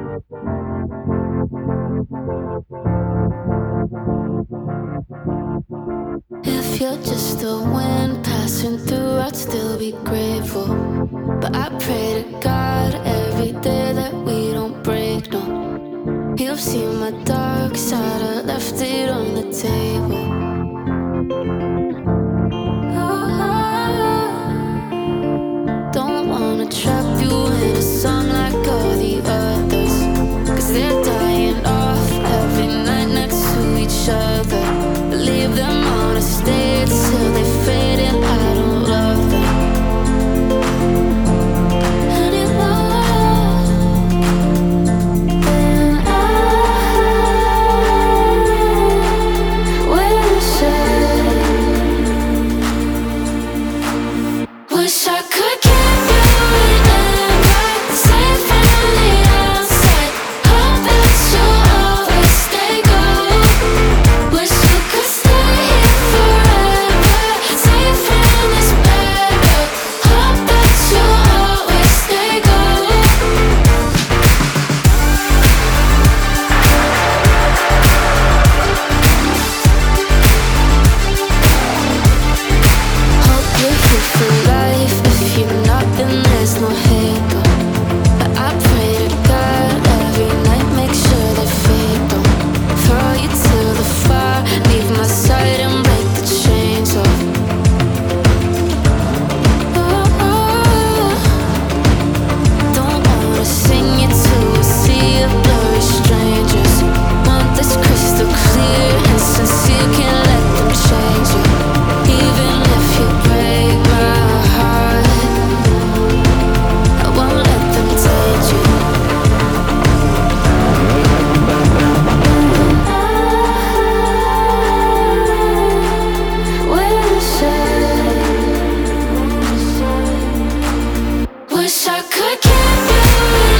If you're just a wind passing through, I'd still be grateful. But I pray to God every day that we don't break, no. You've seen my dark side, I left it on the table. Don't wanna trap you in a song like all the others, 'cause they're dying off every night next to each other. Leave them on a stage till they fade and I don't love them anymore. And wish I could keep you remember, safe from the outside. Hope that you'll always stay gold. Wish you could stay here forever, safe from this bad girl. Hope that you'll always stay gold. Hope you're here for life. If you're not, then there's no hate, no. But I pray to God every night, make sure they fade, don't throw you to the fire, leave my side and break the chains off. Don't wanna sing you to a sea of blurry strangers. Want this crystal clear and sincere, can't let them change you. Even if you break my heart, I won't let them take you. Wish I could keep you